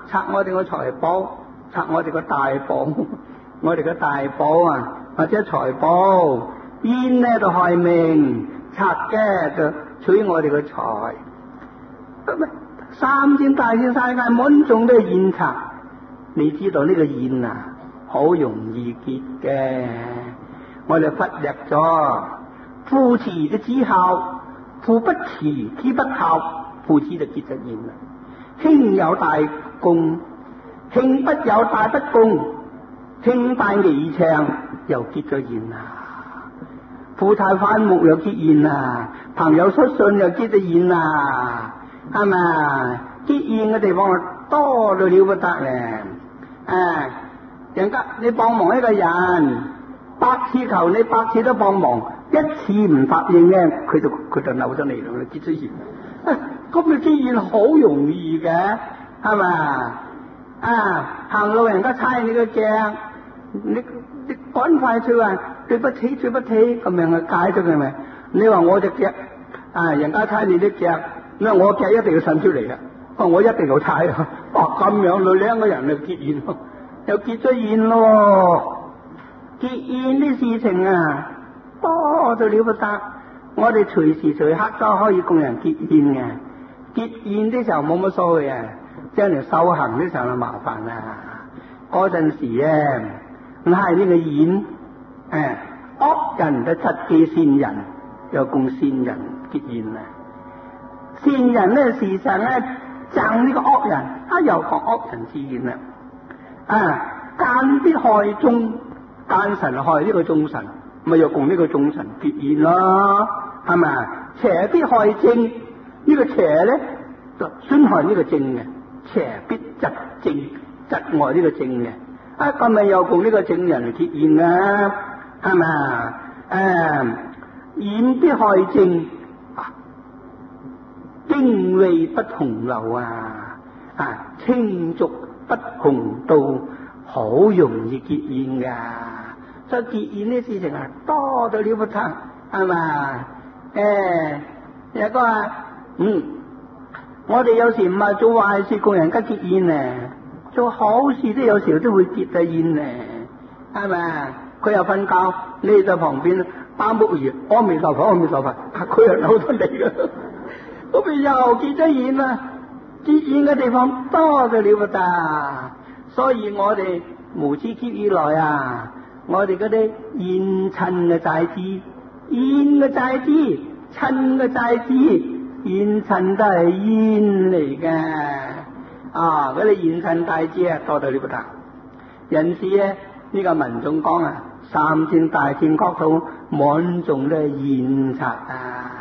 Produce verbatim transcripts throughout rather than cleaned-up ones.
拆我哋個財寶，拆我哋個大寶，我哋個大寶啊，或者財寶，煙咧就害命，拆嘅就取我哋個財。三千大千世界滿眾都係煙賊，你知道呢個煙啊，好容易結嘅。我哋忽略咗，父慈嘅子孝，父不慈子不孝，父子就結咗煙啦。兄有大功，兄不有大不公，兄大義長又結咗煙啦。夫妻反目又結煙啦，朋友出信又結咗煙啦，係咪？結煙嘅地方多到了不得咧。啊，人家你幫忙一個人，百次求你，百次都幫忙，一次唔答應嘅，佢就佢就扭咗嚟咯，結咗煙。咁你結煙好容易嘅，係咪？啊，行路人家踩你個腳，你你趕快脆話對不起對不起，咁樣去解咗佢咪？你話我隻腳啊，人家踩你啲腳，你話我腳一定要伸出嚟嘅，我一定要踩啊！哦，咁樣你兩個人就結煙咯，又結咗煙咯。結煙啲事情啊，多到了不得，我哋隨時隨刻都可以供人結煙嘅。結煙啲時候冇乜所謂啊，將嚟修行啲時候就麻煩啦。嗰陣時咧，拉呢個煙，誒，惡人就窒記善人，又供善人結煙啊。善人咧，事實咧憎呢個惡人，啊又講惡人結煙啦。啊，奸必害眾，奸臣害呢個眾臣，咪又供呢個眾臣結煙咯，係咪？邪必害正。呢個邪咧就損害呢個正嘅，邪必窒正，窒礙呢個正嘅。啊，今日又共呢個正人嚟結煙啊，係咪啊？誒，染必害正，經緯不同流啊，啊，清濁不同道，好容易結煙噶。所以結煙呢事情啊，多到了不得，係咪？誒，有個啊。嗯，我哋有時唔係做壞事供人家結煙咧，做好事都有時都會結咗煙咧，係咪？佢又瞓覺，你喺旁邊八木魚，阿彌陀佛，阿彌陀佛，佢又扭出嚟嘅，咁咪又結咗煙啦。結煙嘅地方多咗了不得，所以我哋無始劫以來啊，我哋嗰啲煙塵嘅債子，煙嘅債子，塵嘅債子。煙塵都係煙嚟嘅，啊！嗰啲煙塵大支啊，多到了不得。因此咧，呢、這個民眾講啊，三千大千國土滿眾都係煙塵啊！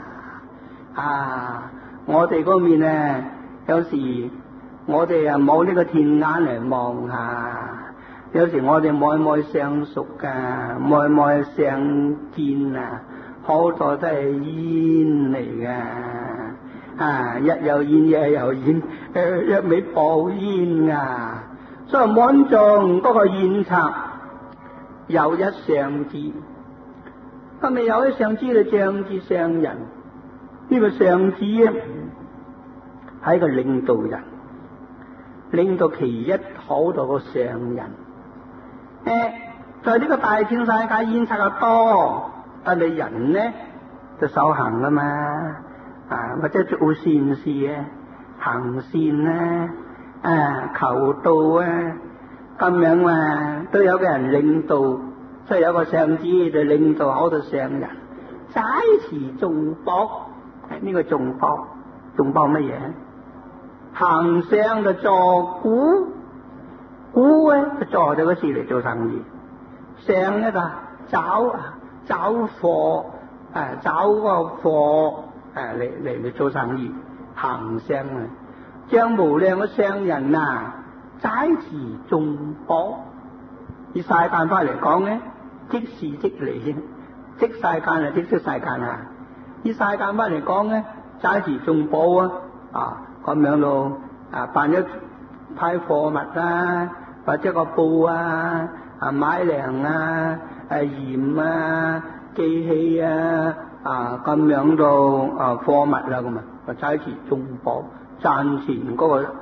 啊！我哋嗰面咧，有時我哋啊冇呢個天眼嚟望下，有時我哋摸一摸相熟噶，摸一摸相見啊。好多都係煙嚟嘅，啊！一有煙，夜有煙，誒，一味爆煙啊！所以滿眾嗰個煙賊有一上智，咁咪有一上智就仗智上人。呢、這個上智啊，係一個領導人，領導其一好多個上人。誒，在呢個大千世界煙賊啊多。啊！你人呢就修行啦嘛，啊或者做善事啊，行善啊，啊求道啊，咁樣嘛都有個人領導，所以有個上智就領導好多上人，giải持眾寶。呢、這個眾寶，眾寶乜嘢？行上就坐鼓，鼓咧就坐咗個事嚟做生意，上咧就找啊。找貨，誒，找個貨，誒，嚟嚟嚟做生意，行商啊，將無量嘅商人啊，giải持眾寶。以世間法嚟講咧，即是即離，即世間啊，即即世間啊。以世間法嚟講咧，giải持眾寶啊，啊，咁樣咯，啊，辦一批貨物啦，或者個布啊，啊，買糧啊。誒，鹽啊，機器啊，啊咁樣到啊貨物啦咁啊，就解持眾寶，賺錢嗰個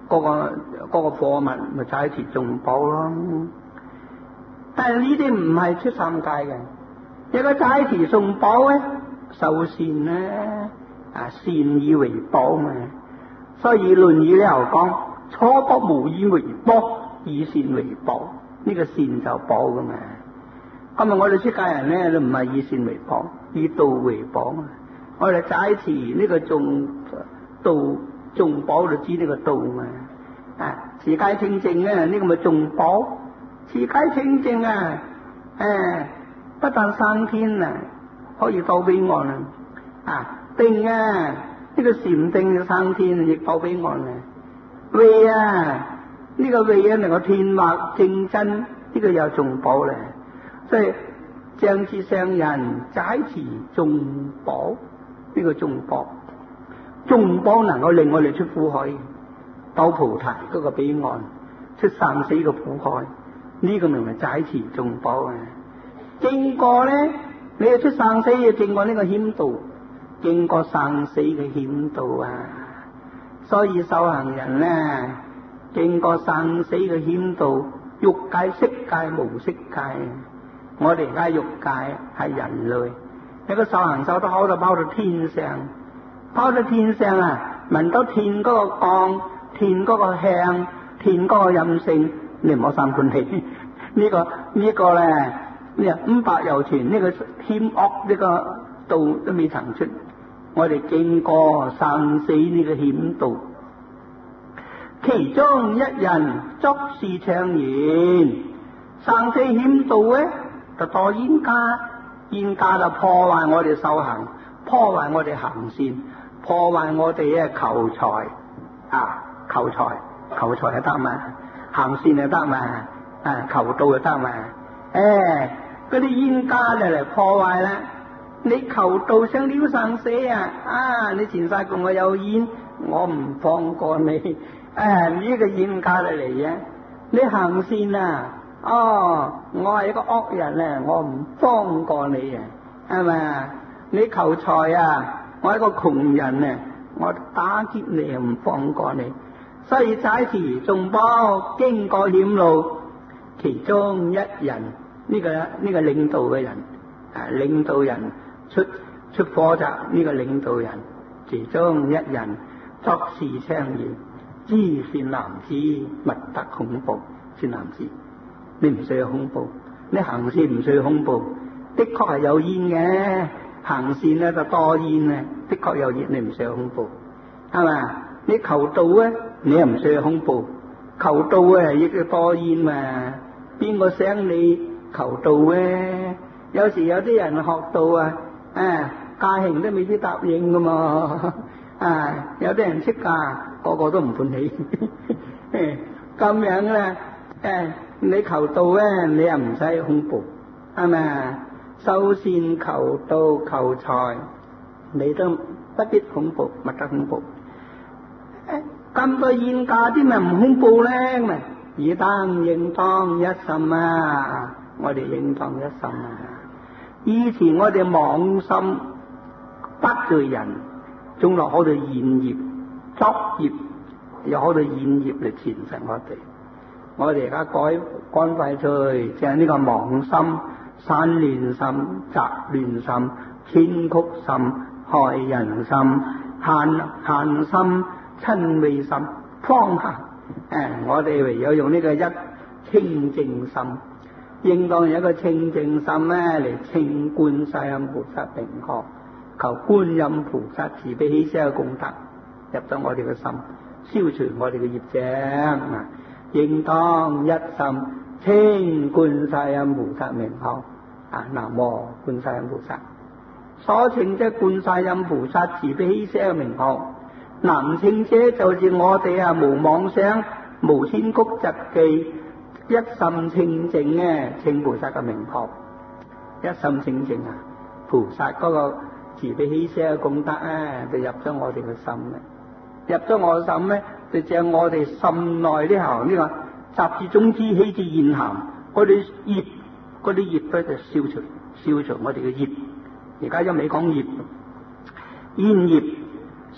嗰個嗰個貨物咪齋詞眾寶咯。但係呢啲唔係出三界嘅，一個齋詞眾寶咧，受善咧啊，善以為寶嘛。所以《論語》咧又講：初不無以為寶，以善為寶。呢、這個善就寶噶嘛。今日我哋出家人咧都唔係以善為寶，以道為寶嘛。我哋齋詞呢個眾道眾寶就知呢個道嘛。啊，持戒清淨啊，呢、這個咪眾寶。持戒清淨啊，誒，不但生天啊，可以到彼岸啊。啊，定啊，呢、這個禪定就生天，亦到彼岸啊。慧啊，呢、這個慧啊能夠天惑正真，呢、這個又眾寶咧。所以正知上人齋持眾寶，呢、這個眾寶，眾寶能夠令我哋出苦海，到菩提嗰個彼岸，出生死嘅苦海。呢個名係齋持眾寶啊！經過咧，你要出生死要經過呢個險道，經過生死嘅險道啊！所以修行人咧，經過生死嘅險道，欲界、色界、無色界。我哋而家欲界係人類，一個修行修得好就跑到天上，跑到天上啊，聞到天嗰個光，天嗰個香，天嗰個音聲。你唔好生歡喜，呢個呢個咧，呢五百由旬呢個險惡呢個道都未曾出，我哋經過生死呢個險道，其中一人作是唱言：生死險道咧，就墮冤家，冤家就破壞我哋修行，破壞我哋行善，破壞我哋嘅求財啊，求財求財係得嘛？行善就得嘛，啊求道就得嘛，誒嗰啲冤家就嚟破壞啦。你求道想了生死啊，啊你前世共我有冤，我唔放過你，誒呢個冤家嚟嚟嘅。你行善啊，哦我係一個惡人啊，我唔放過你啊，係咪？你求財啊，我係一個窮人啊，我打劫你又唔放過你。所以齋持眾寶經過險路，其中一人呢、這個呢、這個領導嘅人，啊領導人出出火宅呢個領導人，其中一人作是唱言：知善男子，勿得恐怖。善男子，你唔需要恐怖，你行善唔需要恐怖，的確係有冤嘅，行善咧就多冤啊，的確有冤，你唔需要恐怖，係嘛？你求道咧，你又唔需要恐怖，求道啊亦都多冤嘛。邊個想你求道咧？有時有啲人學道啊，啊家兄都未必答應噶嘛，啊有啲人出家個個都唔歡喜，咁樣咧，誒你求道咧，你又唔使恐怖，係咪？修善求道求財，你都不必恐怖，勿得恐怖。咁多冤家啲咪唔恐怖咧？咪以當應當一心啊！我哋應當一心啊！以前我哋妄心得罪人，仲落好多現業、作業，有好多現業嚟纏實我哋。我哋而家改乾快脆，就係呢個妄心、散亂心、雜亂心、偏曲心、害人心、慳慳心、親美心，方行。誒，我哋唯有用呢個一清淨心，應當有一個清淨心咧嚟稱觀世音菩薩名號，求觀音菩薩慈悲喜捨嘅功德入咗我哋嘅心，消除我哋嘅業障。應當一心稱觀世音菩薩名號，啊，南無觀世音菩薩。所稱即觀世音菩薩慈悲喜捨嘅名號。南稱者就是我哋啊，無妄想、無千曲疾技，一心清淨咧，稱菩薩嘅名號。一心清淨啊，菩薩嗰個慈悲喜捨嘅功德啊，就入咗我哋嘅心咧。入咗我嘅心咧，就將我哋心內呢行呢個雜質種子起至現行，嗰啲業，嗰啲業咧就消除，消除我哋嘅業。而家一味講業，現業。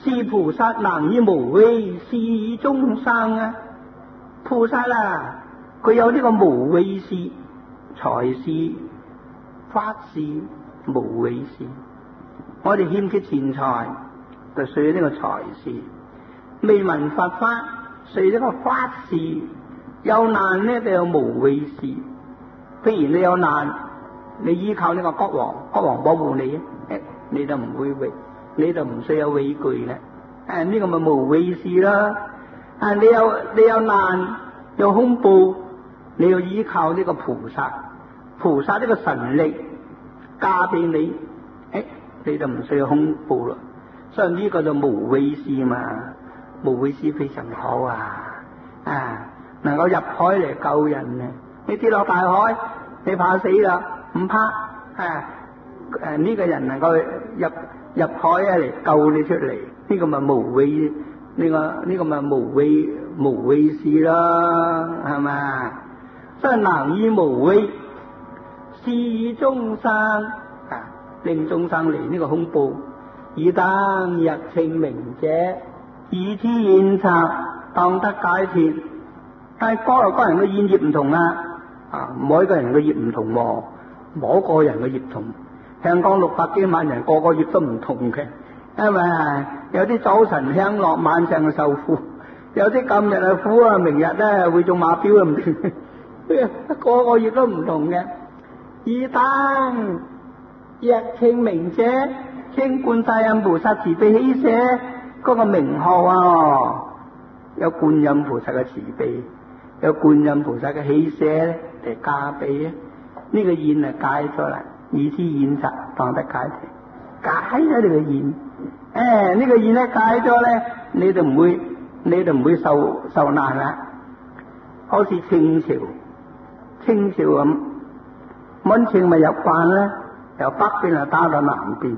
是菩薩能以無畏視眾生啊！菩薩啊，佢有呢個無畏視、財視、法視、無畏視。我哋欠缺錢財，就需要呢個財視；未聞佛法，需要呢個法視。有難呢，就有無畏視。譬如你有難，你依靠呢個國王，國王保護你，你就唔會畏，你就唔需要畏懼嘅。誒，呢個咪無畏視啦。啊，你有你有難，有恐怖，你要依靠呢個菩薩，菩薩呢個神力加俾你，誒，你就唔需要恐怖啦。所以呢個就無畏視嘛，無畏視非常好啊！啊，能夠入海嚟救人啊！你跌落大海，你怕死啦，唔怕啊！誒，呢個人能夠入入海啊嚟救你出嚟，呢個咪無畏，呢個呢個咪無畏無畏視啦，係嘛？所以能以無畏視眾生啊，令眾生離呢個恐怖，以等日清明者，以此演習當得解脫。但係個個人嘅演業唔同啊，啊，每個人嘅業唔同喎，mỗi個人嘅業同。香港六百幾萬人，個個業都唔同嘅，因為有啲早晨享樂，晚上受苦；有啲今日係苦啊，明日咧會中馬標啊，唔定。個個業都唔同嘅。以等日清明者，清觀世音菩薩慈悲喜捨嗰個名號啊，有觀音菩薩嘅慈悲，有觀音菩薩嘅喜捨嚟加俾啊，呢、這個現啊解咗啦。以此演習當得解脫，解咗你個現，誒呢個現咧解咗咧，你就唔會，你就唔會受受難啦。好似清朝，清朝咁，滿清咪入關咧，由北邊啊打到南邊。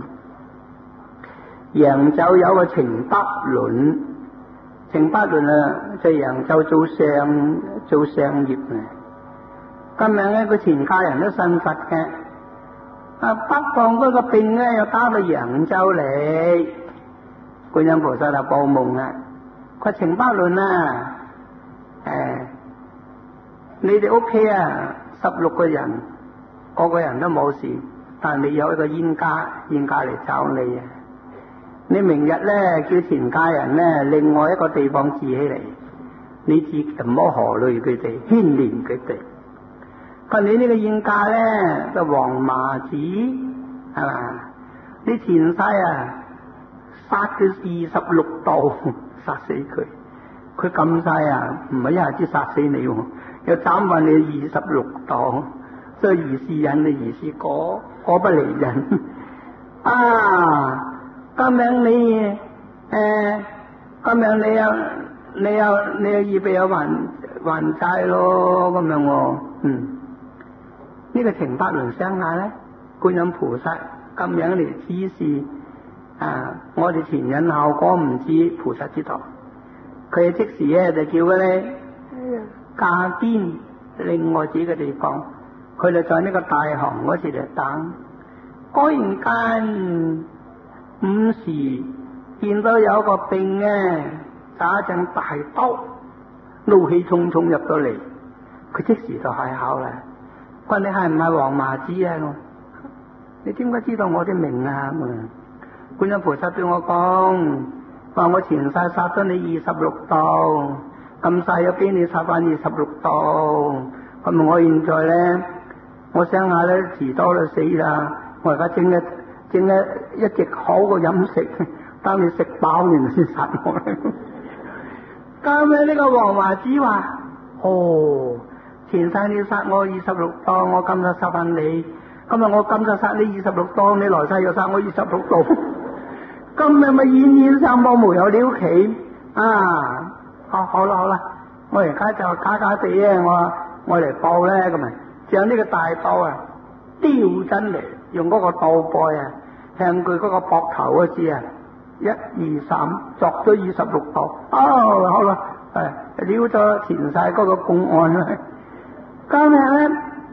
揚州有個程百倫，程百倫啊，在揚州做商做商業嘅。今日咧，個全家人都信佛嘅。啊！北方嗰個兵咧又打到揚州嚟，觀音菩薩就報夢啦。佢程百倫啊，誒、哎，你哋屋企啊十六個人，個個人都冇事，但係你有一個冤家，冤家嚟找你啊！你明日咧叫全家人咧另外一個地方住起嚟，你自唔好何累佢哋，牽連佢哋。佢你呢個冤家咧就黃麻子係嘛？你前世啊殺佢二十六刀，殺死佢。佢咁世啊唔係一下子殺死你，又斬勻你二十六刀，所以如是人你如是果，果不離人啊！咁樣你誒，咁樣你又你又你又預備有還還債咯，咁樣喎，嗯。呢個程百倫相下咧，觀音菩薩咁樣嚟指示啊！我哋前因後果唔知，菩薩知道。佢即時咧就叫佢咧駕堅另外幾個地方，佢就在呢個大行嗰時就等。果然間午時見到有個兵咧打一陣大刀，怒氣沖沖入到嚟，佢即時就開口啦。佢你係唔係黃麻子啊？你點解知道我啲名啊？觀音菩薩對我講，話我前世殺咗你二十六刀，今世又俾你殺翻二十六刀。咁我現在咧，我想下咧遲多就死啦。我而家整一整一一直好嘅飲食，當你食飽然先殺我。咁樣呢個黃麻子話：哦。前世你殺我二十六刀，我今日殺翻你。今日我今日殺你二十六刀，你來世又殺我二十六刀。今日咪演演上冇無有了期啊！好，好啦好啦，我而家就假假地啊，我我嚟報咧咁啊，將呢個大刀啊丟真嚟，用嗰個刀背啊向佢嗰個膊頭嗰支啊，一二三，鑿咗二十六刀。哦，好啦，誒，了咗前世嗰個公案啦。今日咧，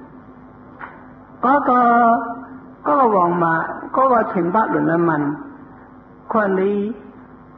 嗰、那個嗰、那個黃麻嗰、那個程百倫啊問，佢話你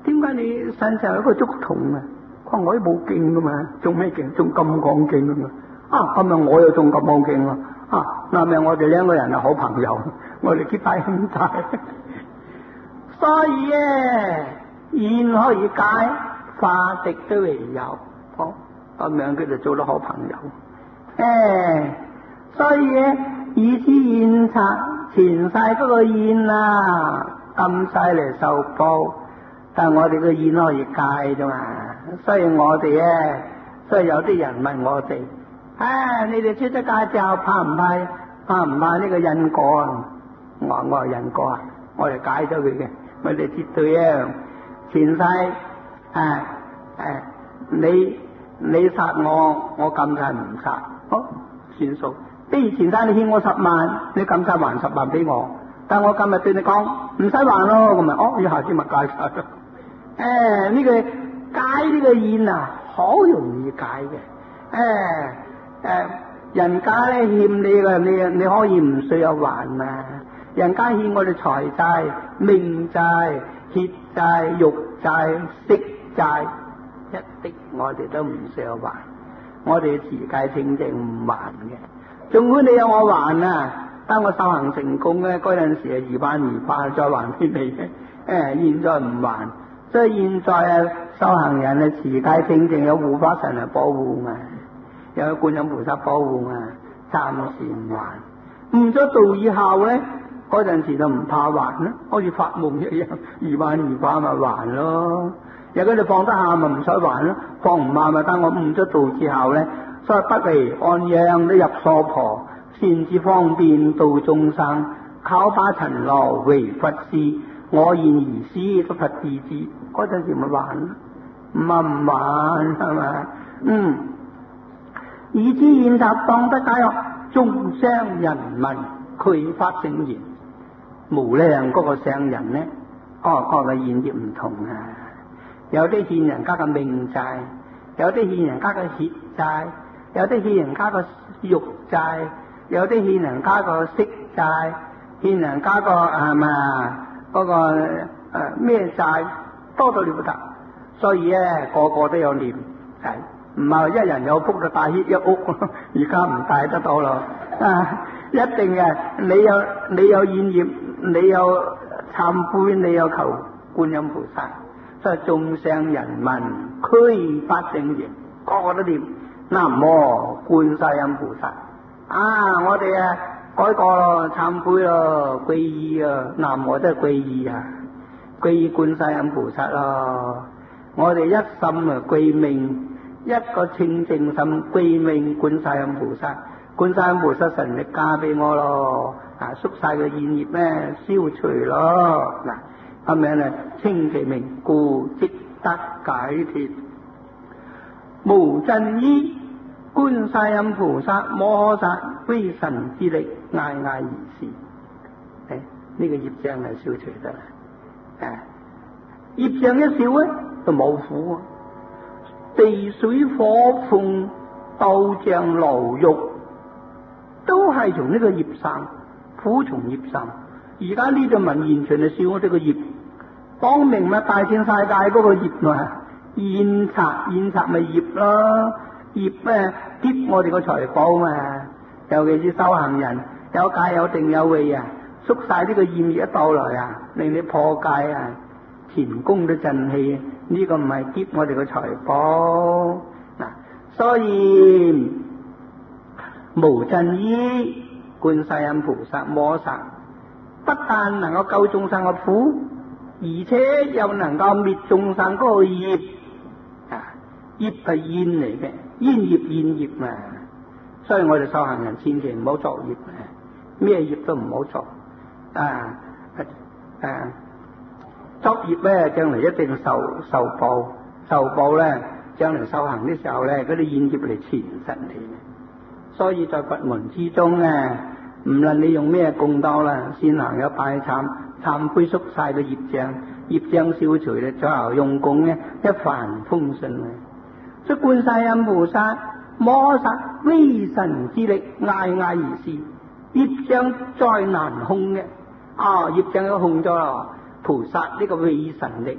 點解你身上有個竹筒啊？佢話我都冇勁噶嘛，仲咩勁？仲咁講勁噶嘛？啊，今日我又仲咁講勁啊！啊，嗱咪我哋兩個人係好朋友，我哋結拜兄弟，所以咧煙可以解，化敵都為友，好咁樣佢就做咗好朋友。誒，所以咧以此煙賊前世嗰個煙啊，今世嚟受報，但係我哋個煙可以戒啫嘛。所以我哋咧，所以有啲人問我哋。啊！你哋出咗家之後怕唔怕？怕唔怕呢個因果啊？我話我係因果啊！我哋解咗佢嘅，我哋絕對啊！前世啊啊！你你殺我，我今世唔殺，好算數。比如前世你欠我十萬，你今世還十萬俾我，但我今日對你講唔使還咯，咁咪哦，一下子咪解晒咗。誒，呢個解呢個怨啊，好容易解嘅，誒。誒、呃，人家咧欠你嘅，你你可以唔需要還啊！人家欠我哋財債、命債、血債、肉債、色債，一啲我哋都唔需要還，我哋持戒清淨唔還嘅。儘管你有我還啊，當我修行成功咧，嗰陣時係二班二班再還俾你嘅。誒、呃，現在唔還，所以現在啊，修行人啊持戒清淨有護法神嚟保護嘛。有觀音菩薩保護啊，暫時唔還。悟咗道以後咧，嗰陣時就唔怕還啦，好似發夢一樣，二萬二百咪還咯。有嗰啲放得下咪唔使還咯，放唔下咪等我悟咗道之後咧，所以不離安養都入娑婆，善智方便度眾生，考把塵羅為佛事，我現而思都佛自知。嗰陣時咪還咯，唔係唔還係嘛？嗯。以此煙賊當得解樂，眾商人民俱發聖言。無量嗰個商人咧，各各嘅現業唔同啊。有啲欠人家嘅命債，有啲欠人家嘅血債，有啲欠人家嘅肉債，有啲欠人家個色債，欠人家個係嘛嗰個誒咩債多到了得。所以咧，個個都有念係。唔係一人有福就帶一屋，而家唔帶得到咯。啊，一定嘅，你有你有現業，你有懺悔，你有求觀音菩薩，所以眾商人民俱發聖言，個個都念南無觀世音菩薩。啊，我哋啊改過咯，懺悔咯，皈依啊，南無都係皈依啊，皈依觀世音菩薩咯。我哋一心啊歸命。一個清淨心歸命觀世音菩薩，觀世音菩薩神力加俾我咯，啊縮晒個現業咩消除咯，嗱咁樣咧清其名故即得解脫，無盡依觀世音菩薩摩訶薩威神之力嗌嗌而事，誒、哎、呢、這個業障係消除得啦，誒、啊、業障一少咧就冇苦啊。地水火風刀杖牢獄都係從呢個業生，苦從業生。而家呢個文完全係笑我哋個業，講明咪大千世界嗰個業嘛，煙賊煙賊咪業咯，業咩劫我哋個財寶嘛，尤其是修行人有戒有定有慧啊，縮晒呢個業業一到來啊，令你破戒啊，前功都振氣。呢個唔係劫我哋個財寶嗱，所以無盡依觀世音菩薩摩薩，不但能夠救眾生嘅苦，而且又能夠滅眾生嗰個業啊！業係煙嚟嘅，煙業煙業嘛，所以我哋修行人千祈唔好作業啊！咩業都唔好作啊啊！作業咧，將來一定受受報，受報咧，將來修行嘅時候咧，嗰啲現業嚟纏實你。所以在佛門之中啊，唔論你用咩供刀啦，先行有拜懺，懺悔縮晒個業障，業障消除咧，最後用功咧，一帆風順啊！所以觀世音菩薩摩薩威神之力，嗌嗌而事，業障再難控嘅，啊業障都控咗啦。菩薩呢個威神力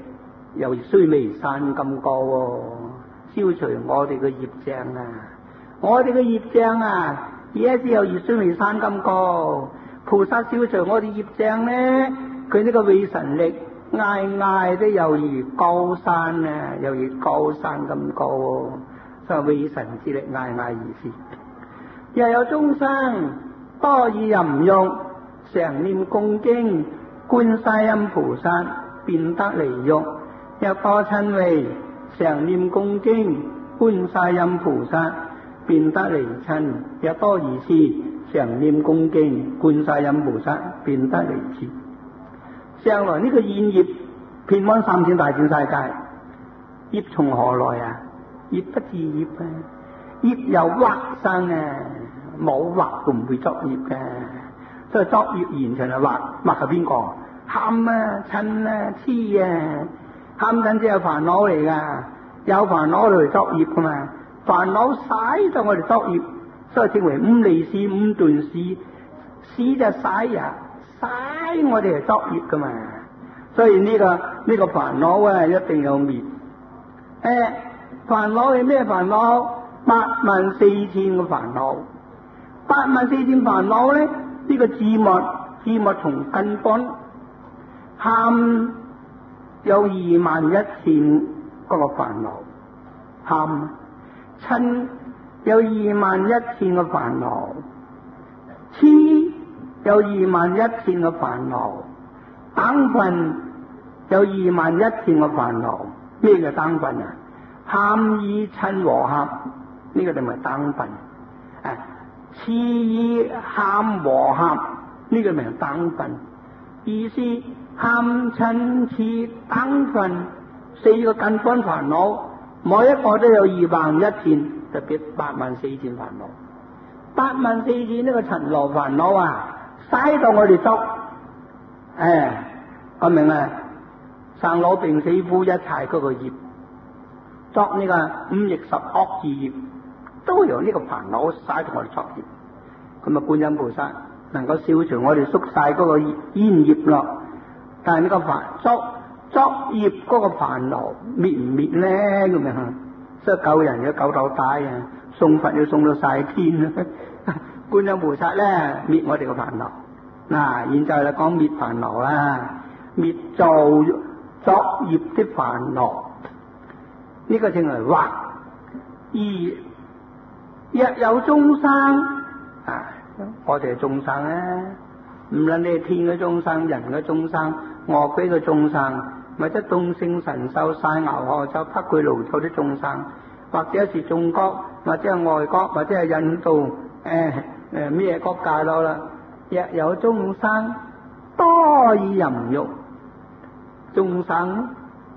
又須彌山咁高喎，消除我哋嘅業障啊！我哋嘅業障啊，而家只有如須彌山咁高。菩薩消除我哋業障咧，佢呢個慧神力挨挨都猶如高山啊，猶如高山咁高喎，所以慧神之力挨挨而至。又有眾生多以淫欲常念恭敬觀世音菩薩，便得離欲。又多瞋恚常念恭敬觀世音菩薩，便得離瞋。又多疑痴常念恭敬觀世音菩薩，便得離痴。上來呢個現業遍滿三千大千世界，業從何來啊？業不自業啊！業由惑生啊，冇惑都唔會作業嘅。所以作業現場係惑，惑係邊個？貪啊、嗔啊、痴啊。貪嗔痴係煩惱嚟噶，有煩惱嚟作業噶嘛。煩惱使到我哋作業，所以稱為五利使、五鈍使。使就使呀，使我哋係作業噶嘛。所以呢、這個呢、這個煩惱啊，一定要滅。誒，煩惱係咩煩惱？八萬四千個煩惱。八萬四千煩惱咧，呢、這個字幕字幕從根本貪有二萬一千嗰個煩惱，貪嗔有二萬一千個煩惱，痴有二萬一千個煩惱，等分有二萬一千個煩惱。咩叫等分啊？貪意嗔和合，呢、這個就咪等分。誒，痴意貪和合，呢、這個咪等分。意思貪嗔痴等分四個根本煩惱，每一個都有二萬一千，特別八萬四千煩惱。八萬四千呢個塵勞煩惱啊，使到我哋作，誒，我明啊，生老病死苦一切嗰個業，作呢個五逆十惡之業，都有呢個煩惱使到我哋作業。咁啊，觀音菩薩能夠消除我哋宿晒嗰個冤業咯。但係呢個煩作作業嗰個煩惱滅唔滅咧？咁樣，所以救人要救到大啊，送佛要送到晒天啊！觀音菩薩咧滅我哋個煩惱。嗱，現在嚟講滅煩惱啦，滅造作業的煩惱，呢、這個稱為惑。而若有眾生啊，我哋係眾生啊。唔論你係天嘅眾生、人嘅眾生、餓鬼嘅眾生，或者眾星神獸、曬牛賀洲、北俱盧洲啲眾生，或者是中國，或者係外國，或者係印度，誒誒咩國界咯啦。若有眾生多以淫欲，眾生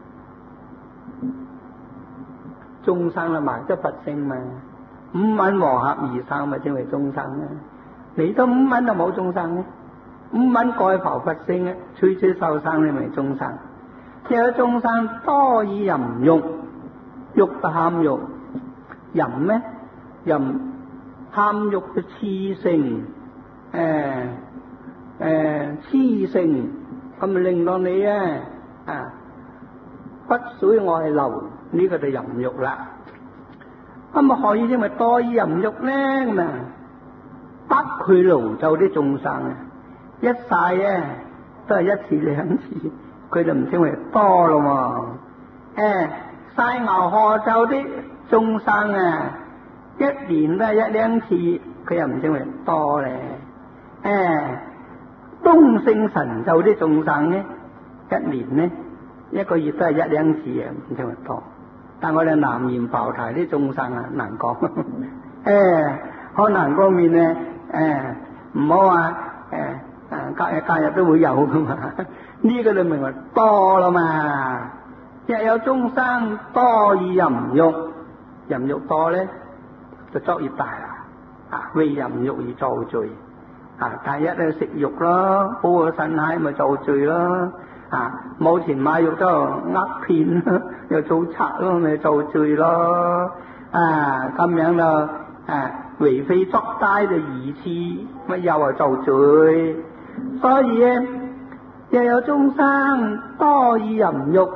眾生啦埋即佛性嘛，五蘊和合而生咪稱為眾生咧。你都五蘊都冇眾生咧。五蘊蓋浮佛性嘅，吹吹受生你咪眾生。有眾生多以淫欲，欲不貪欲，淫咩？淫貪欲嘅痴性，誒誒痴性，咁咪令到你咧啊骨髓外流，呢、這個就淫欲啦。咁啊何以因為多以淫欲咧？咁啊北俱盧洲啲眾生啊！一晒咧都係一次兩次，佢就唔稱為多咯喎。誒，晒牛賀洲啲眾生啊，一年都係一兩次，佢又唔稱為多咧。誒，東勝神洲啲眾生咧，一年咧一個月都係一兩次啊，唔稱為多。但我哋南閻浮提啲眾生啊，難講。誒，可能嗰面咧，誒唔好話誒。誒，隔日隔日都會有噶嘛？呢個你明話多啦嘛？若有眾生多以淫欲，淫欲多咧就作業大啦。啊，為淫欲而造罪。啊，第一咧食肉咯，補個身體咪造罪咯。啊，冇錢買肉都呃騙咯，又做賊咯，咪造罪咯。啊，咁樣咯，啊，為非作歹就疑似，乜又係造罪。所以咧，又有眾生多以淫欲，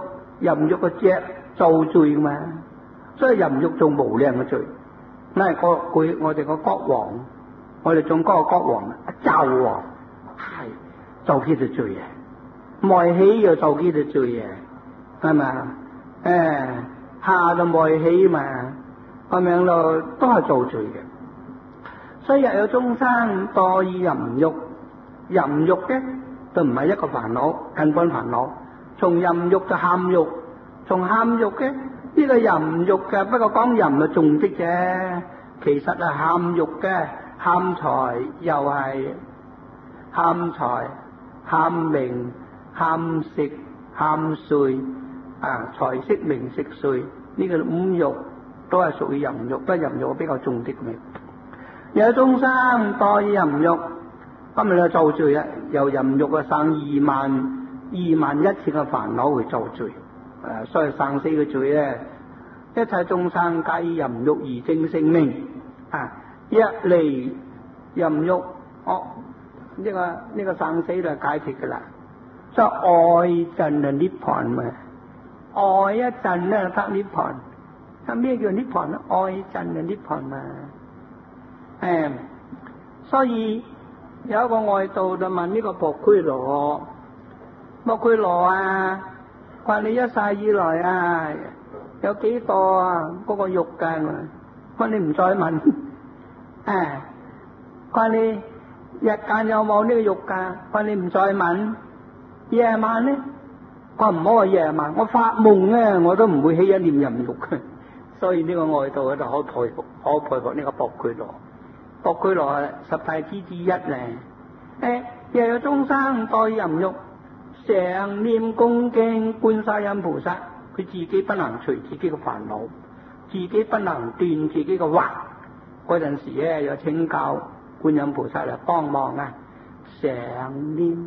淫欲嘅只造罪噶嘛，所以淫欲做無量嘅罪。嗱，個佢我哋個國王，我哋仲嗰個國王紂王係做幾條罪啊？賣喜又做幾條罪啊？係嘛？誒，下就賣喜嘛，咁樣咯，都係造罪嘅。所以日有眾生墮意淫欲，淫欲嘅就唔係一個煩惱，根本煩惱。從淫欲就喊欲，從喊欲嘅呢個淫欲嘅，不過講淫就重啲啫。其實係喊欲嘅，喊財又係喊財、喊名、喊食、喊睡啊，財色名食睡呢個五欲都係屬於淫欲，不過淫欲比較重啲嘅。有眾生墮意淫欲，今日就造罪啊！由淫欲啊生二萬二萬一千嘅煩惱去造罪，誒，所以生死嘅罪咧，一切眾生皆以淫欲而證性命啊！一離淫欲，哦，呢、這個呢、這個生死就解決噶啦。所以愛陣就涅槃嘛，愛一陣咧得涅槃。咁咩叫涅槃咧？愛陣就涅槃嘛。誒，所以有一個外道就問呢個薄拘羅，薄拘羅啊，話你一世以來啊，有幾個啊嗰個欲㗎？話你唔再問，誒，話你日間有冇呢個欲㗎？話你唔再問，夜晚咧，我唔好話夜晚，我發夢咧，我都唔會起一念淫欲嘅。所以呢個外道就好佩服，好佩服呢個薄拘羅。薄拘羅係十大之之一咧，誒，又有眾生墮淫欲，常念恭敬觀世音菩薩，佢自己不能除自己嘅煩惱，自己不能斷自己嘅惑，嗰陣時咧有請教觀音菩薩嚟幫忙啊，常念，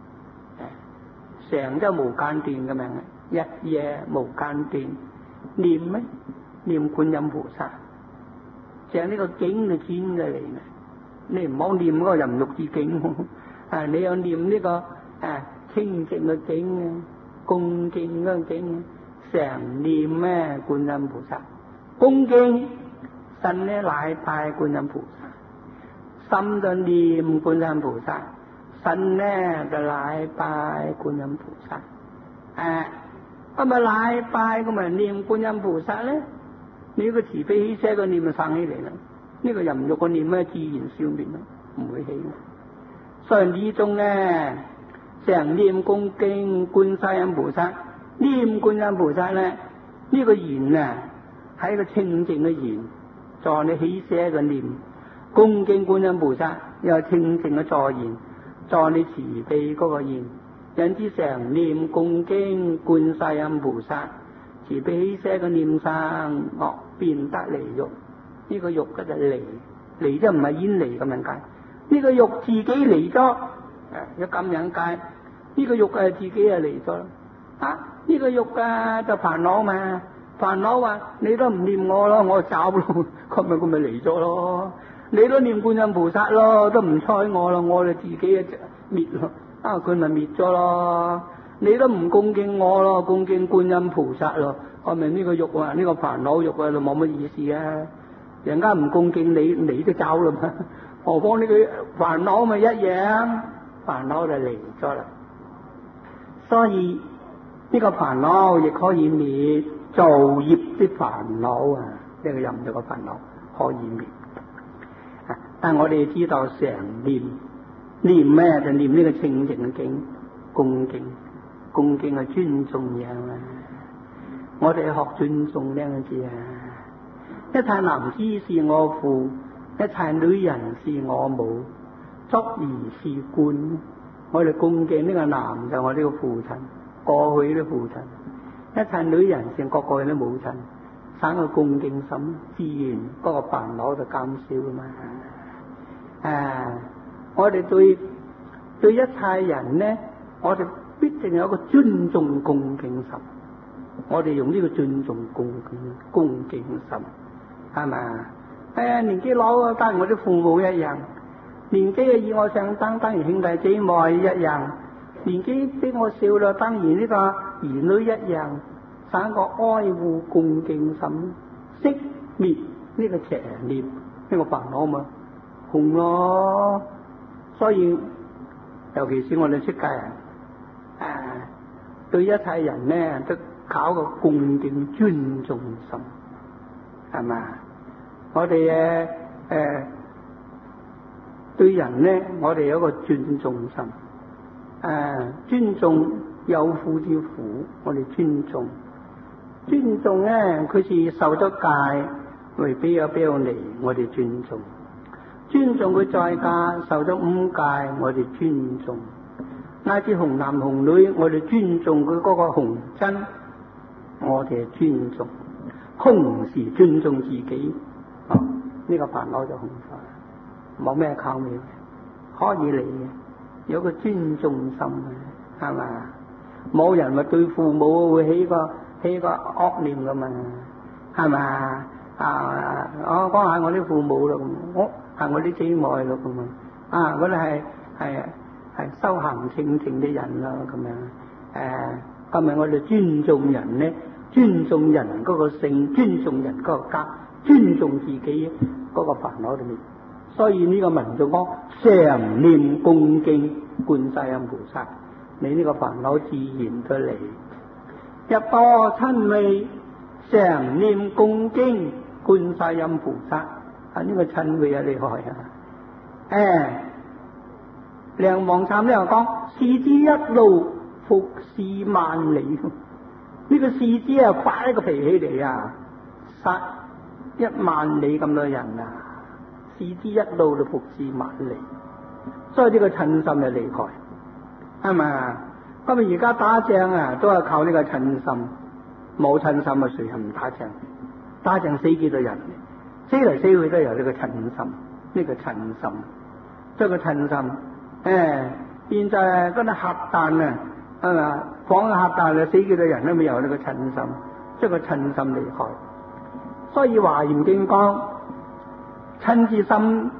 誒，常即係無間斷嘅名，一夜無間斷念咩？念觀音菩薩。就呢個經就專嘅嚟嘅，你唔好念嗰個淫欲之經，啊，你要念呢、這個啊清淨嘅經啊，恭敬嘅經，常念咩觀音菩薩，恭敬身咧禮拜觀音菩薩，心就念觀音菩薩，身咧就禮拜觀音菩薩，誒，咁咪禮拜咁咪念觀音菩薩咧？你個慈悲喜捨個念就生起嚟啦，呢、這個淫欲個念咧自然消滅啦，唔會起。所以呢種咧常念恭敬觀世音菩薩，念觀音菩薩咧呢、這個言啊係一個清淨嘅言，助你喜捨個念，恭敬觀音菩薩又係清淨嘅助言，助你慈悲嗰個言，因之常念恭敬觀世音菩薩。慈悲喜捨個念生，哦，變得離欲，呢、這個欲嘅就離，離就唔係遠離咁樣解，呢、這個欲自己離咗，誒，有咁樣解，呢、這個欲係自己啊離咗，啊，呢、這個欲啊就煩惱嘛，煩惱話你都唔念我咯，我走咯，咁咪咁咪離咗咯，你都念觀音菩薩咯，都唔睬我咯，我哋自己啊滅咯，啊佢咪滅咗咯。你都唔恭敬我咯，恭敬觀音菩薩咯，我明呢個欲啊，呢、這個煩惱欲啊，就冇乜意思啊！人家唔恭敬你，你都走啦嘛，何況呢個煩惱咪一樣，煩惱就嚟咗啦。所以呢、這個煩惱亦可以滅，造業的煩惱啊，呢、這個淫欲嘅煩惱可以滅。啊、但我哋知道常念念咩就念呢個清淨嘅經，恭敬。恭敬係尊重嘢啊！我哋學尊重呢個字啊！一切男子是我父，一切女人是我母，足而是觀。我哋恭敬呢個男就係我呢個父親，過去嘅父親；一切女人是各個人嘅母親，生個恭敬心，自然嗰個煩惱就減少噶嘛。啊！我哋對對一切人呢，我哋必定有一個尊重恭敬心，我哋用呢個尊重恭敬恭敬心，係咪啊？係啊，年紀老啊，當然我啲父母一樣；年紀嘅以我上當，當然兄弟姊妹一樣；年紀比我少啦，當然呢個兒女一樣。 生個愛護恭敬心，熄滅呢個邪念，呢、這個煩惱嘛，紅咯。所以尤其是我哋出家人，啊，對一切人咧都搞個恭敬尊重心，係嘛？我哋誒誒對人咧，我哋有一個尊重心，誒、啊、尊重有苦之苦，我哋尊重。尊重咧，佢是受咗戒，為俾有俾有嚟，我哋尊重。尊重佢在家受咗五戒，我哋尊重。乃至紅男紅女，我哋尊重佢嗰個紅真，我哋尊重。同時尊重自己，哦，呢、這個煩惱就紅晒，冇咩靠面，可以嚟嘅，有個尊重心嘅，係嘛？冇人話對父母會起個起個惡念噶嘛，係嘛？啊，我講下我啲父母咯，我係我啲姊妹咯咁啊，我哋係係係修行清淨嘅人咯咁樣。誒、啊，今日我哋尊重人咧，尊重人嗰個性，尊重人嗰個格，尊重自己嗰個煩惱裏面。所以呢個文就講常念恭敬觀世音菩薩，你呢個煩惱自然都嚟。入多親味常念恭敬觀世音菩薩，啊呢、這個親味啊厲害啊！誒，梁王懺呢又講視之一路服侍萬里，呢、這個視之啊發一個脾氣嚟啊，殺一萬里咁多人啊！視之一路就服侍萬里，所以呢個親心就厲害，係咪？咁啊而家打仗啊都係靠呢個親心，冇親心啊誰係唔打仗？打仗死幾多人？死嚟死去都有呢個親心，呢、這個親心，即係個親心。誒、哎，現在嗰啲核彈啊，係嘛？放個核彈啊，死幾多人都未有呢個親心，即係個親心厲害。所以華嚴經講，親之心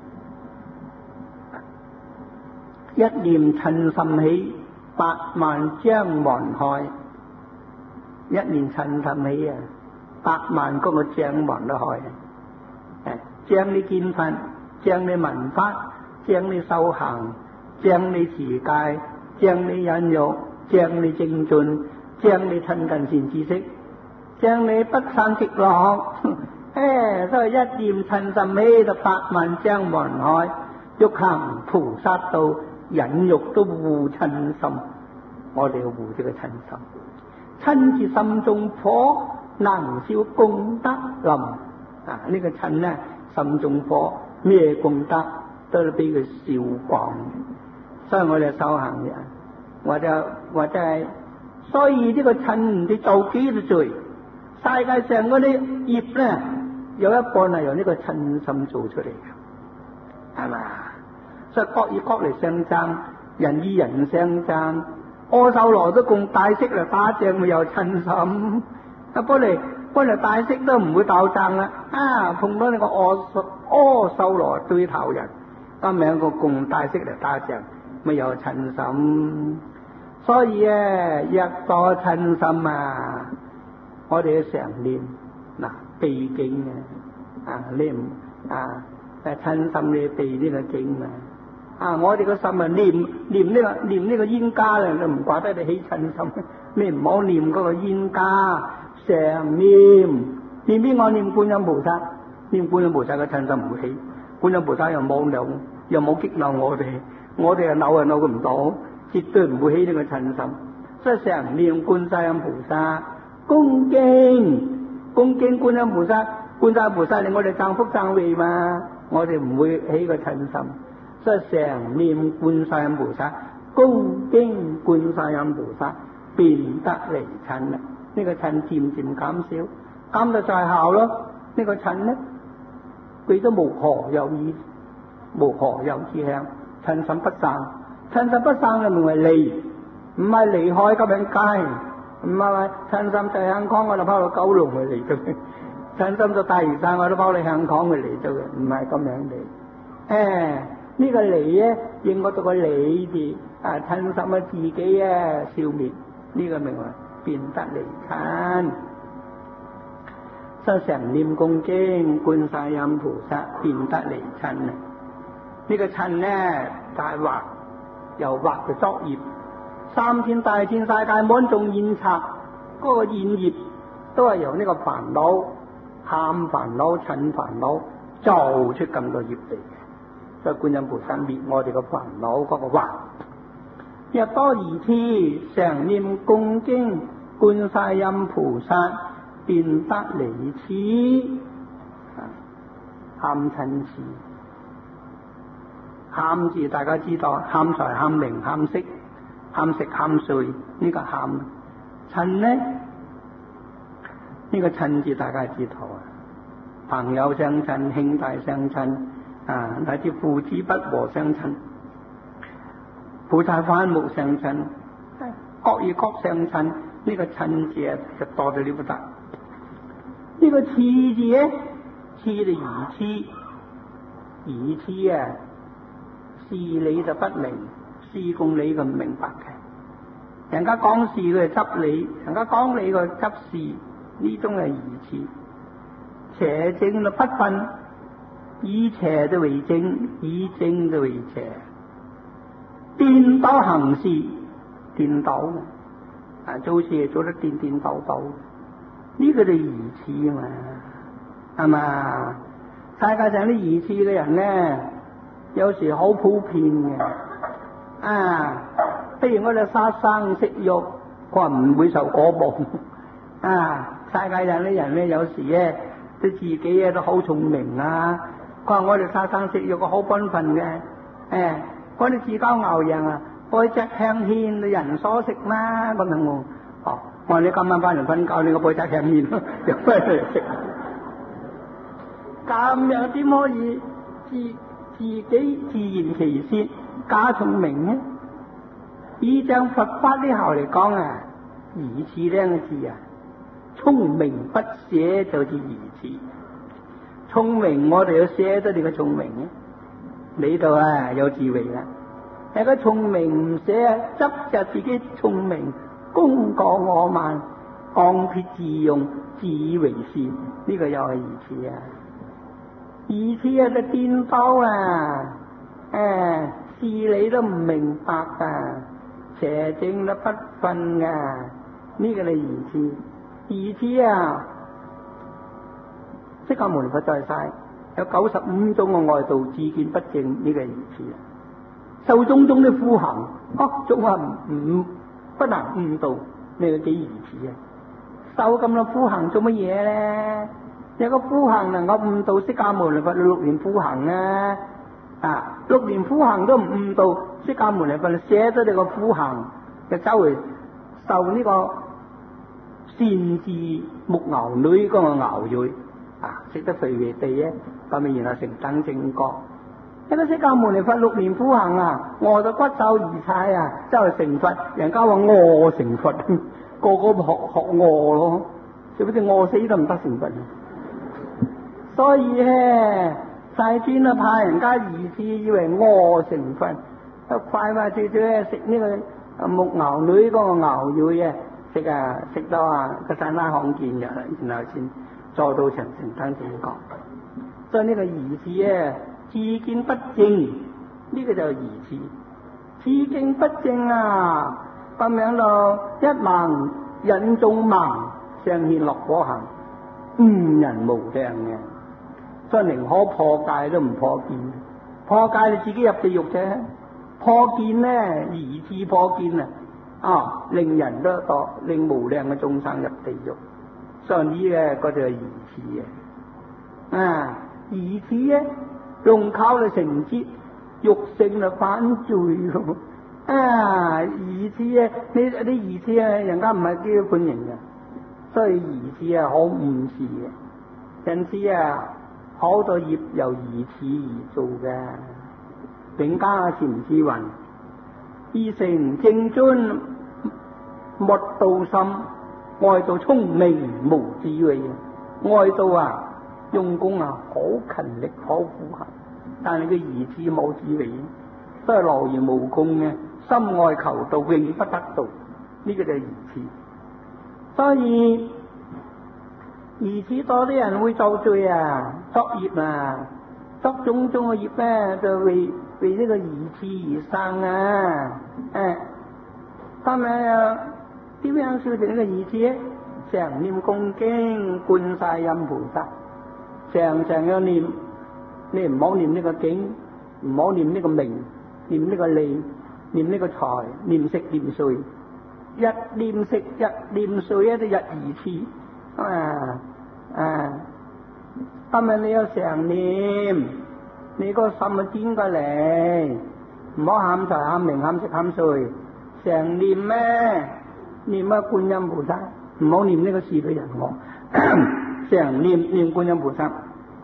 一念親心起，百萬將還開。一念親心起啊，百萬嗰個將還得開。誒，將你見法，將你聞法，將你修行，將你持戒，將你忍辱，將你精進，將你親近善知識，將你不散極樂。誒，所以一念親心起，就百萬將還開。欲行菩薩道，忍辱都護親心。我哋要護呢個親心，親自心中火，能燒功德林。啊！這個、呢個親咧，心中火咩功德都俾佢燒光。所以我哋修行人，或者或者係，所以呢個親唔知做幾多罪。世界上嗰啲業咧，有一半係由呢個親心做出嚟嘅，係嘛？所以各與各嚟相爭，人與人相爭。阿修羅都共大色嚟打仗，咪有親心。啊，本嚟本嚟大色都唔會鬥爭啦。啊，碰到你個阿修阿修羅對頭人，咁兩個共大色嚟打仗，咪有親心。所以啊，一多親心啊，我哋要常念嗱背經啊，啊你唔啊誒親心你背呢個經啊。啊！我哋個心啊，念念呢、這個念呢個煙家咧，就唔怪得你起親心。你唔好念嗰個煙家，常念念邊個念觀音菩薩，念觀音菩薩嘅親心唔會起。觀音菩薩又冇扭，又冇激嬲我哋，我哋又扭又扭佢唔到，絕對唔會起呢個親心。所以常念觀世音菩薩，恭敬恭敬觀音菩薩，觀世音菩薩令我哋增福增慧嘛，我哋唔會起個親心。所以常念觀世音菩薩，恭敬觀世音菩薩，便得離親啦。呢、這個親漸漸減少，減到在後咯。這個、呢個親咧，佢都無何有意，無何有志向，親心不生，親心不生就名為離，唔係離開咁樣街，唔係話親心在香港我就跑到九龍去嚟嘅，親心在大嶼山我都跑到香港去嚟咗嘅，唔係咁樣嚟。誒、哎。呢個離咧，應該讀個離字啊，親心啊自己啊消滅，呢、這個名為變得離親。所以成念恭敬觀世音菩薩變得離親啊！呢個親咧就係惑，由惑嘅作業。三千大千世界滿眾現冊，嗰個現業都係由呢個煩惱、貪煩惱、嗔煩惱做出咁多業嚟嘅。所以觀音菩薩滅我哋嘅煩惱嗰個惑。若多疑次，常念恭敬觀世音菩薩變得離痴，貪嗔痴。貪字大家知道，貪財、貪名、貪色、貪食、貪睡，呢個貪。嗔呢？呢個嗔字大家知道啊，朋友相親、兄弟相親啊，乃至父子不和相親，菩薩反目相親，各與各相親，呢個嗔字啊就多到了不得。呢個痴字咧，痴就愚痴，愚痴啊，事理就不明，事共理佢唔明白嘅。人家講事佢就執理，人家講理佢執事，呢種係愚痴。邪正就不分，以邪就為正，以正就為邪，顛倒行事，顛倒啊，做事做得顛顛倒倒，呢個就愚痴嘛，係嘛？世界上啲愚痴嘅人咧，有時好普遍嘅啊。譬如我哋殺生食肉，佢話唔會受果報啊。世界上啲人咧，有時咧對自己咧都好聰明啊。佢話我哋殺生食肉個好本分嘅，誒，我哋自交牛羊啊，愛隻香獻人所食嘛，咁樣我，哦，我話你今晚翻嚟瞓覺，你個背脊香獻咯，又翻嚟食，咁樣點可以自自己自言其說假聰明呢？依將佛法呢後嚟講啊，愚痴兩個字啊，聰明不寫就似愚痴。聰明我哋要寫得你個聰明嘅，你度啊有智慧啦。但係個聰明唔寫啊，執着自己聰明，功過我慢，放撇自用，自以為是，呢、這個又係愚痴啊！愚痴啊，就顛倒啊，誒，事理都唔明白啊，邪正都不分啊，呢、這個係愚痴。愚痴啊！釋迦牟尼佛在世有九十五種嘅外道，自見不正，呢、這個係愚痴啊！受種種嘅苦行，哦，仲話唔不能悟道，呢個幾愚痴啊！受咁多苦行做乜嘢咧？有個苦行能夠悟道，釋迦牟尼佛六年苦行啊！啊，六年苦行都唔悟道，釋迦牟尼佛寫咗你個苦行，就周圍受呢個善治牧牛女嗰個牛肉啊，食得肥肥地啊，咁咪然後成等正覺。一個釋迦牟尼佛六年苦行啊，餓到骨瘦如柴啊，周圍成佛，人家話餓成佛，個個學學餓咯，就好似餓死都唔得成佛。所以咧，世尊啊怕人家愚痴，以為餓成佛，就快快脆脆食呢個牧牛女嗰個牛肉啊，食啊食到啊個剎那看見嘅，然後先坐到成成等正覺。所以呢個愚痴咧，自見不正，呢、這個就係愚痴。自見不正啊，咁樣咯，一盲引眾盲，上獻樂果行，誤人無量嘅。所以寧可破戒都唔破見，破戒你自己入地獄啫。破見咧，愚痴破見啊，啊令人都墮，令無量嘅眾生入地獄。所以呢咧嗰就係愚痴嘅，啊愚痴咧用靠嚟成節，欲性就反罪咯。啊愚痴咧，呢啲愚痴啊，人家唔係基本型嘅，所以愚痴啊好誤事嘅，因此啊。好多業由愚痴而做嘅。永嘉禪師云：二乘正尊莫道心，外道聰明無智慧。外道啊用功啊好勤力好苦行，但係佢愚痴冇智慧，所以勞而無功嘅。心外求道永不得道，呢、這個就係愚痴。 所以疑似多啲人會造罪啊，作業啊，作種種嘅業咧，就為為呢個疑似而生啊。誒，咁樣點樣消除呢個疑似咧？常念恭敬觀世音菩薩，常常要念，你唔好念呢個經，唔好念呢個名，念呢個利，念呢個財，念食念睡，一念食一念睡一啲日疑似啊啊！今日你要常念，你個心啊堅過嚟，唔好喊財喊名喊食喊睡，常念咩？念啊觀音菩薩。唔好念呢個事對人我，常念念觀音菩薩，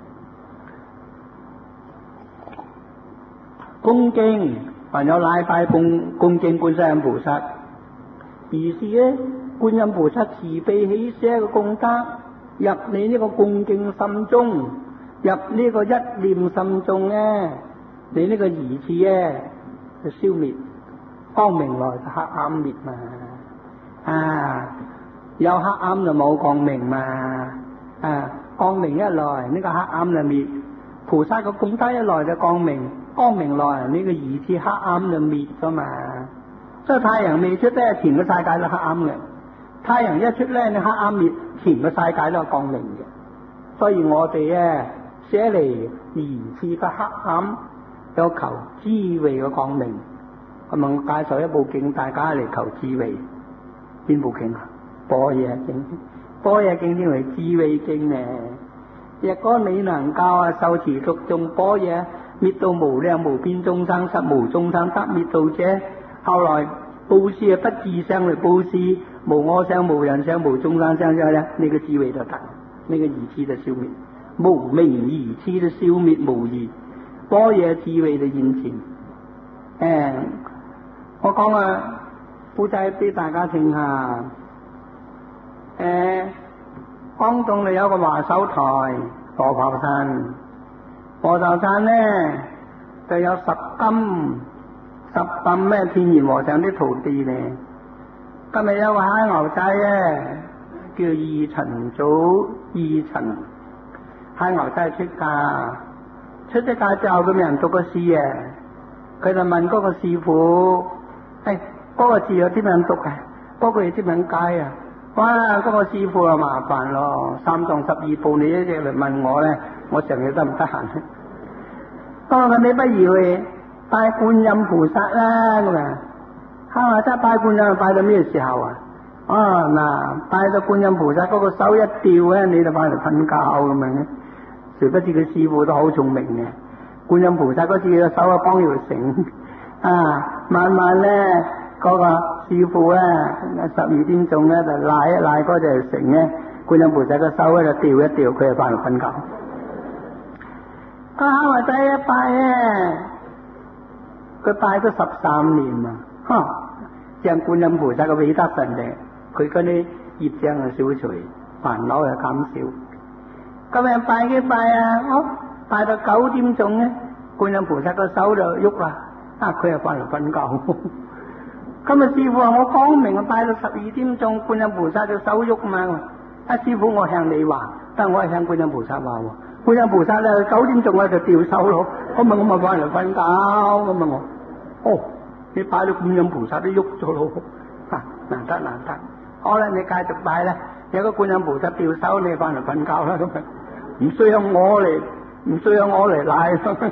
恭敬還有禮拜恭恭敬觀世音菩薩，於是咧觀音菩薩慈悲喜捨嘅功德入你呢個恭敬心中，入呢個一念心中咧，你呢個疑似咧就消滅，光明來黑暗滅嘛啊！有黑暗就冇光明嘛，啊，光明一來呢、這個黑暗就滅，菩薩個功德一來就光明，光明來呢、這個疑似黑暗就滅咗嘛。所以太陽未出咧，全個世界都黑暗嘅；太陽一出咧，你黑暗滅，全個世界都係光明嘅。所以我哋咧捨離疑似嘅黑暗，有求智慧嘅光明。咁啊，我介紹一部經，大家嚟求智慧。邊部經啊？般若經，般若經稱為智慧經咧。若果你能夠啊受持讀誦般若，滅度無量無邊眾生，實無眾生得滅度者。後來布施啊，不自相嚟布施，無我相、無人相、無眾生相之後咧，呢個智慧就得，呢、這個疑似就消滅，無明疑似就消滅無疑，般若智慧就現前。誒、嗯，我講啊，古仔俾大家聽下。誒、呃，廣東裏有個華首台羅浮山，羅浮山咧就有十金十擔咩天然和尚啲徒弟咧。今日有個蝦牛仔咧，叫二陳祖二陳，蝦牛仔出家，出咗家之後佢俾人讀個詩啊，佢就問嗰個師傅：誒、哎，嗰、那個字有啲點讀啊？嗰、那個字點解啊？哇！嗰、那個師傅啊麻煩咯，三藏十二部你一隻嚟問我咧，我成日得唔得閒？當佢你不如去拜觀音菩薩啦咁啊！哈話真係拜觀音，拜到咩時候啊？啊嗱，拜到觀音菩薩嗰、那個手一掉咧，你就翻嚟瞓覺咁樣。誰不知佢師傅都好聰明嘅，觀音菩薩嗰次個手啊幫條繩啊，慢慢咧。嗰個師傅咧，十二點鐘咧就拉一拉嗰隻繩咧，觀音菩薩個手咧就掉一掉，佢就翻嚟瞓覺。個蝦華仔一拜咧，佢拜咗十三年啊！呵，將觀音菩薩嘅偉德神力，佢嗰啲業障啊消除，煩惱又減少。咁樣拜幾拜啊？哦，拜到九點鐘咧，觀音菩薩個手就喐啦，啊，佢又翻嚟瞓覺。今日師傅話我講明啊，拜到十二點鐘，觀音菩薩隻手喐嘛。啊，師傅我向你話，但係我係向觀音菩薩話喎。觀音菩薩咧九點鐘我就掉手咯，咁咪我咪翻嚟瞓覺咁啊我。哦，你拜到觀音菩薩都喐咗咯，啊難得難得。好啦，你繼續拜啦。有個觀音菩薩掉手，你翻嚟瞓覺啦咁啊，唔需要我嚟，唔需要我嚟賴。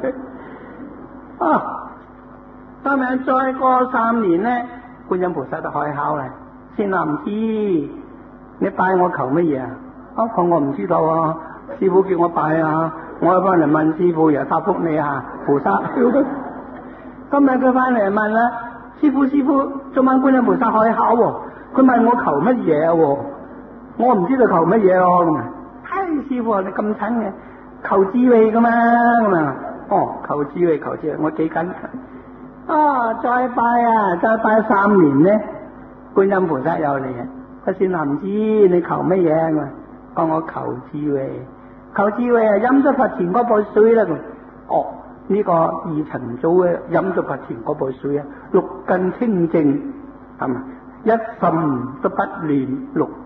啊，今日再過三年咧。觀音菩薩就開口啦，善男子，你拜我求乜嘢啊？啊，我唔知道啊，師傅叫我拜啊，我翻嚟問師傅，又答覆你啊，菩薩。今日佢翻嚟問啦，師傅師傅，做乜觀音菩薩開口喎？佢問我求乜嘢喎？我唔知道求乜嘢咯咁啊！唉，師傅你咁蠢嘅，求智慧噶嘛咁啊？哦，求智慧求智慧，我幾緊。啊！再拜啊！再拜三年咧，觀音菩薩又嚟啊！佢善男子，你求乜嘢啊？我我求智慧，求智慧啊！飲咗佛前嗰杯水啦！哦，呢、這個二陳祖嘅飲咗佛前嗰杯水啊，六根清淨係嘛，一心都不亂，六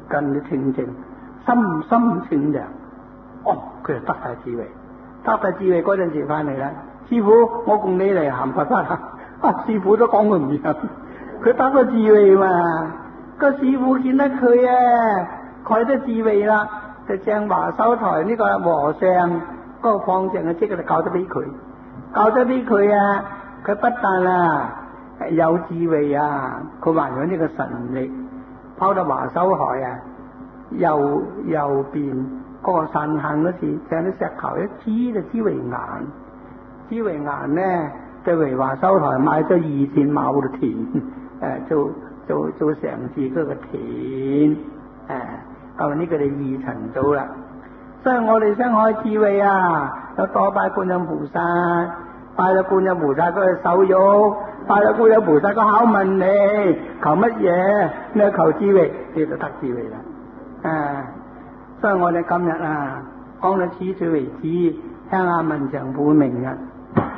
近你清淨，心心清涼，哦，佢就得晒智慧。得晒智慧嗰陣時翻嚟啦，師傅，我共你嚟行佛法啊！啊，師傅都講佢唔入，佢得咗智慧嘛。個師傅見得佢啊，佢得智慧啦，就將華修台呢個和尚嗰個方丈嘅職就教咗俾佢，教咗俾佢啊，佢不但啊有智慧啊，佢還有呢個神力，拋到華修海啊，右右邊嗰個散行嗰時，將啲石頭一黐就黐為眼，黐為眼咧，就為華修台買咗二千畝嘅田，誒、呃、做做做成次嗰個田，誒、呃，咁呢個就二層組啦。所以我哋想開智慧啊，有多拜觀音菩薩，拜咗觀音菩薩嗰個手玉，拜咗觀音菩薩個考問你求乜嘢？你求智慧，你就得智慧啦。啊，所以我哋今日啊講到此處為止，聽下文長輩明日。